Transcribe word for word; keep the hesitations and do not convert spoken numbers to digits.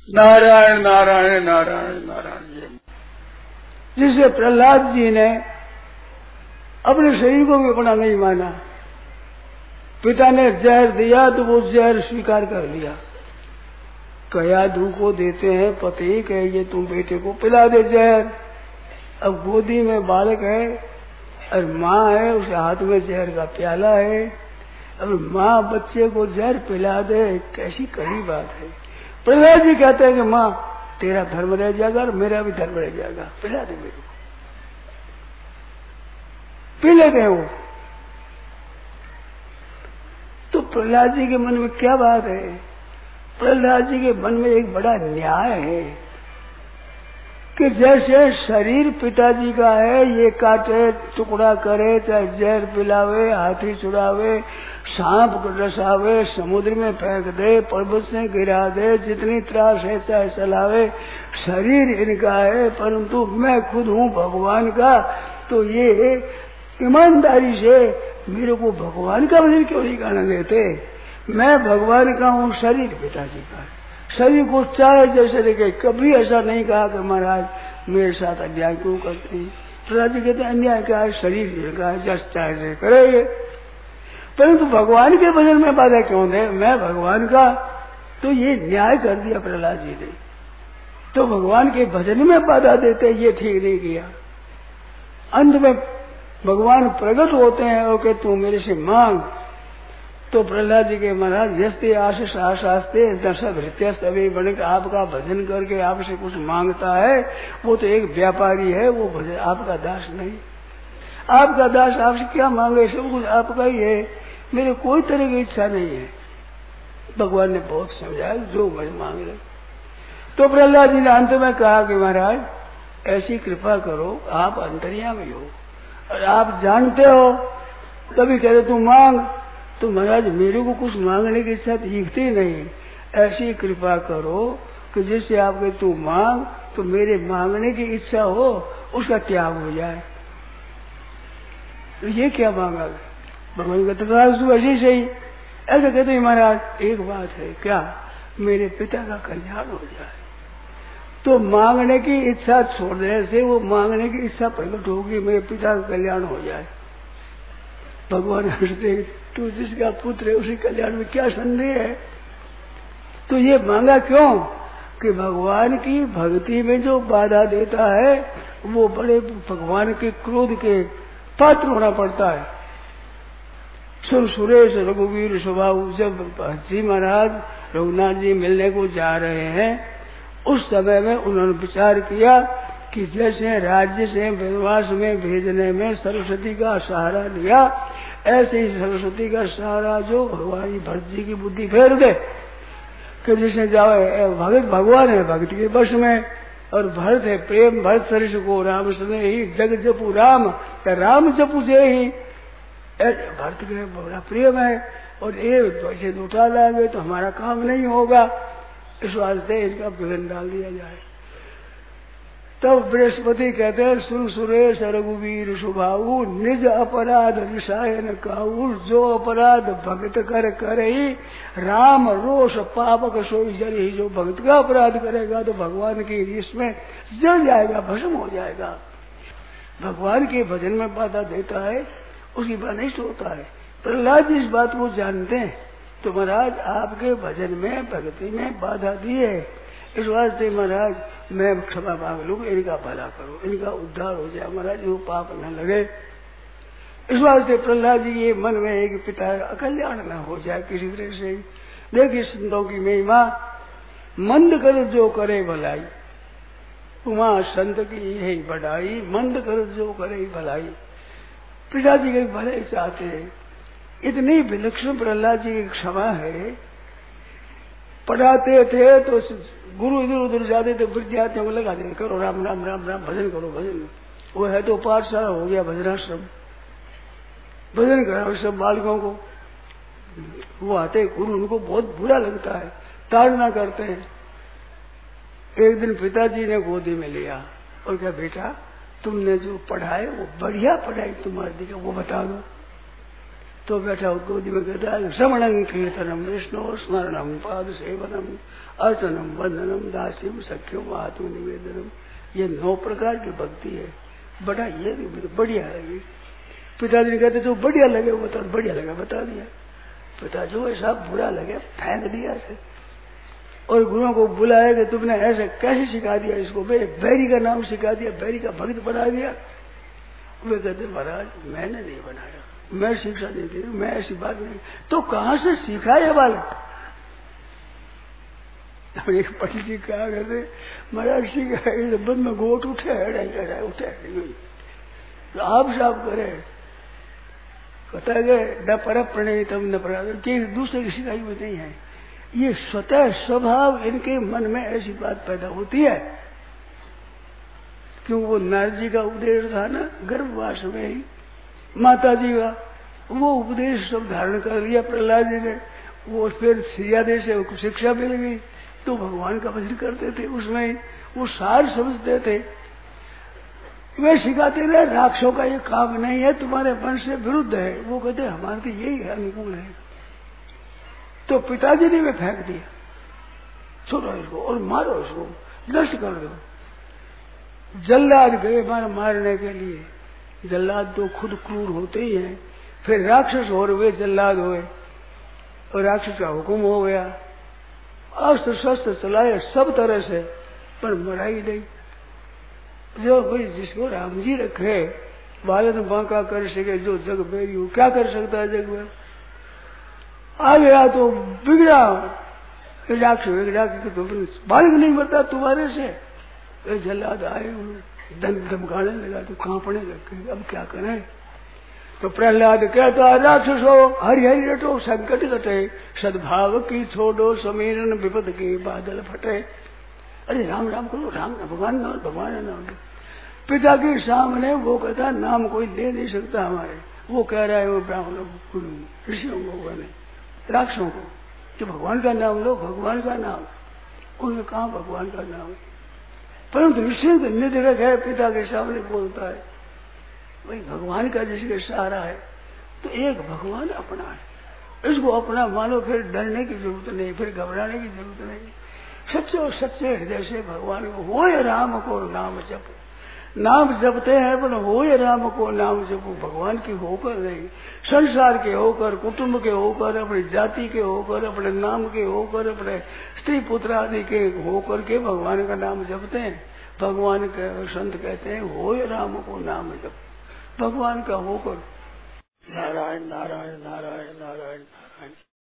नारायण नारायण नारायण नारायण। जिसे प्रहलाद जी ने अपने शरीर को भी अपना नहीं माना, पिता ने जहर दिया तो वो जहर स्वीकार कर लिया। कयाधु को देते हैं पति, कहे ये तुम बेटे को पिला दे जहर। अब गोदी में बालक है और माँ है, उसके हाथ में जहर का प्याला है। अब माँ बच्चे को जहर पिला दे, कैसी कड़ी बात है। प्रहलाद जी कहते हैं कि माँ तेरा धर्म रह जाएगा और मेरा भी धर्म रह जाएगा, पिला दे मेरे को। पी लेते हैं वो। तो प्रहलाद जी के मन में क्या बात है? प्रहलाद जी के मन में एक बड़ा न्याय है कि जैसे शरीर पिताजी का है, ये काटे टुकड़ा करे, चाहे जहर पिलावे, हाथी छुड़ावे, सांप रसावे, समुद्र में फेंक दे, पर्वत से गिरा दे, जितनी त्रास है चाहे चलावे, शरीर इनका है, परंतु मैं खुद हूँ भगवान का। तो ये ईमानदारी से मेरे को भगवान का वजन क्यों नहीं करने देते? मैं भगवान का हूँ, शरीर पिताजी का है। शरीर को चाहे जैसे देखे, कभी ऐसा नहीं कहा कि महाराज मेरे साथ अन्याय क्यों करते हैं। प्रहलाद जी कहते हैं अन्याय क्या है, शरीर का है, जस चाहे से करेंगे, परंतु भगवान के भजन में बाधा क्यों दे? मैं भगवान का। तो ये न्याय कर दिया प्रहलाद जी ने। तो भगवान के भजन में बाधा देते, ये ठीक नहीं किया। अंत में भगवान प्रकट होते हैं और कहते तू मेरे से मांग। तो प्रहलाद जी के महाराज यस्ते आशीष आशास्ते दर्शक हृत्य सभी बने, आपका भजन करके आपसे कुछ मांगता है, वो तो एक व्यापारी है, वो भजन आपका दास नहीं। आपका दास आपसे क्या मांगे, सब कुछ आपका ही है, मेरे कोई तरह की इच्छा नहीं है। भगवान ने बहुत समझाया, जो मैं मांग रहे। तो प्रहलाद जी ने अंत में कहा कि महाराज ऐसी कृपा करो, आप अंतर्यामी हो और आप जानते हो, तभी कहते तू मांग। तो महाराज मेरे को कुछ मांगने की इच्छा दिखती नहीं, ऐसी कृपा करो कि जिससे आपके तू मांग तो मेरे मांगने की इच्छा हो, उसका त्याग हो जाए। तो ये क्या मांगा? भगवान का तू ऐसी सही। ऐसा कहते महाराज एक बात है, क्या? मेरे पिता का कल्याण हो जाए। तो मांगने की इच्छा छोड़ने से वो मांगने की इच्छा प्रकट होगी, मेरे पिता का कल्याण हो जाए। भगवान हंसते, तू जिसका पुत्र है उसी कल्याण में क्या संदेह है? तो ये मांगा क्यों कि भगवान की भक्ति में जो बाधा देता है वो बड़े भगवान के क्रोध के पात्र होना पड़ता है। सुर सुरेश रघुवीर स्वभाव। जब जी महाराज रघुनाथ जी मिलने को जा रहे हैं, उस समय में उन्होंने विचार किया कि जैसे राज्य से वनवास में भेजने में सरस्वती का सहारा लिया, ऐसे ही सरस्वती का सहारा जो भगवान भरत जी की बुद्धि फेर दे कि जिसने जाओ भगत भगवान है भक्ति के वश में, और भरत है प्रेम भरत सरिष को राम सुने ही जग जपू राम, राम जपू जे ही। भरत के बड़ा प्रेम है और ये वैसे उठा लाएंगे तो हमारा काम नहीं होगा, इस वास्ते इनका विघ्न डाल दिया जाए। तब बृहस्पति कहते हैं सुर सुरेश रघुवीर सुभाऊ, निज अपराध विषायन काऊ, जो अपराध भक्त कर करे ही राम रोष पापक सोई जल ही। जो भक्त का अपराध करेगा तो भगवान की रीस में जल जाएगा, भस्म हो जाएगा। भगवान के भजन में बाधा देता है उसकी बात नहीं होता है। प्रहलाद जी इस बात को जानते हैं, तो महाराज आपके भजन में भक्ति में बाधा दी है, इस वास्ते महाराज मैं क्षमा मांग लूँ, इनका भला करो, इनका उद्धार हो जाए महाराज, वो पाप न लगे। इस वास्ते प्रहलाद जी ये मन में एक पिता कल्याण न हो जाए किसी तरह से। देखिए संतों की महिमा, मंद कर जो करे भलाई, उमा संत की यही बढ़ाई, मंद कर जो करे भलाई। पिताजी के भले चाहते हैं। इतनी विलक्षण प्रहलाद जी की क्षमा है। पढ़ाते थे तो गुरु इधर उधर जाते थे, विद्यार्थियों को लगा देते करो राम राम राम राम भजन करो भजन। वो है तो पाठशाला हो गया भजनाश्रम, भजन कराओ सब बालकों को। वो आते गुरु उनको बहुत बुरा लगता है, ताड़ना करते हैं। एक दिन पिताजी ने गोदी में लिया और कहा बेटा तुमने जो पढ़ाए वो बढ़िया पढ़ाई तुम्हारी दी, वो बता दो। तो बैठा गोदी में कहता है श्रवणं कीर्तनम विष्णु स्मरणम पाद सेवनम अर्चनम वंदनम दास्यम सख्यम आत्म निवेदनम। ये नौ प्रकार की भक्ति है। बड़ा ये बढ़िया है। पिताजी ने कहते जो बढ़िया लगे वो बता, बढ़िया लगा बता दिया। पिता जो ऐसा बुरा लगे फेंक दिया से। और गुरुओं को बुलाया कि तुमने ऐसे कैसे सिखा दिया इसको, मेरे बैरी का नाम सिखा दिया, बैरी का भक्त बना दिया। वे कहते महाराज मैंने नहीं बनाया, मैं शिक्षा नहीं दी, मैं ऐसी बात नहीं। तो कहाँ से सीखा ये बालक? एक पंडित जी कहा कहते महाराज सीखा बंद में गोट उठे है उठे तो आप साफ करे कहता गए न पर प्रणय तम न पर दूसरे की सिखाई में नहीं है। ये स्वतः स्वभाव इनके मन में ऐसी बात पैदा होती है। क्यों वो नारद जी का उपदेश था ना गर्भवास में ही, माता जी का वो उपदेश सब धारण कर लिया प्रहलाद जी ने। वो फिर सियादे से शिक्षा मिल गई तो भगवान का भजन करते थे, उसमें वो सार समझते थे। वे सिखाते रहे राक्षसों का ये काम नहीं है, तुम्हारे मन से विरुद्ध है। वो कहते हमारे तो यही है, अनुकूल है। तो पिताजी ने वे फेंक दिया, छोड़ो इसको और मारो इसको, नष्ट कर दो। जल्लाद गए मार मारने के लिए। जल्लाद तो खुद क्रूर होते ही हैं, फिर राक्षस और वे जल्लाद हुए और राक्षस का हुक्म हो गया। अस्त्र शस्त्र चलाए सब तरह से, पर मराई नहीं। जो भाई जिसको राम जी रखे बालन बांका कर सके, जो जग बेरी हो क्या कर सकता है जग में। आ गया तो बिगड़ा राक्षस राक्षस बालक नहीं मरता तुम्हारे से। जल्लाद आए दम धमकाने लगा तो कांपने लगे, अब क्या करें। तो प्रहलाद कहता राक्षस हो हरि हरि रटो संकट कटे, सद्भाव की छोड़ो समीरण विपद के बादल फटे। अरे राम राम करो, राम भगवान नाम भगवान नाम। पिता के सामने वो कहता नाम कोई ले नहीं सकता हमारे। वो कह रहा है वो ब्राह्मणों को ऋषियों को ने राक्षसों को कि भगवान का नाम लो, भगवान का नाम। उन्हें कहा भगवान का नाम, परंतु ऋषि निधरक है पिता के सामने बोलता है भाई भगवान का जिसके सहारा है तो एक भगवान अपना है, इसको अपना मानो, फिर डरने की जरूरत नहीं, फिर घबराने की जरूरत नहीं। सच्चे और सच्चे हृदय से भगवान को हो या राम को नाम जपो। नाम जपते हैं पर हो या राम को नाम जपो, भगवान की होकर नहीं, संसार के होकर, कुटुंब के होकर, अपनी जाति के होकर, अपने नाम के होकर, अपने स्त्री पुत्र आदि के होकर के भगवान का नाम जपते हैं। भगवान के संत कहते हैं हो या राम को नाम जपो, भगवान का होकर। नारायण नारायण नारायण नारायण नारायण।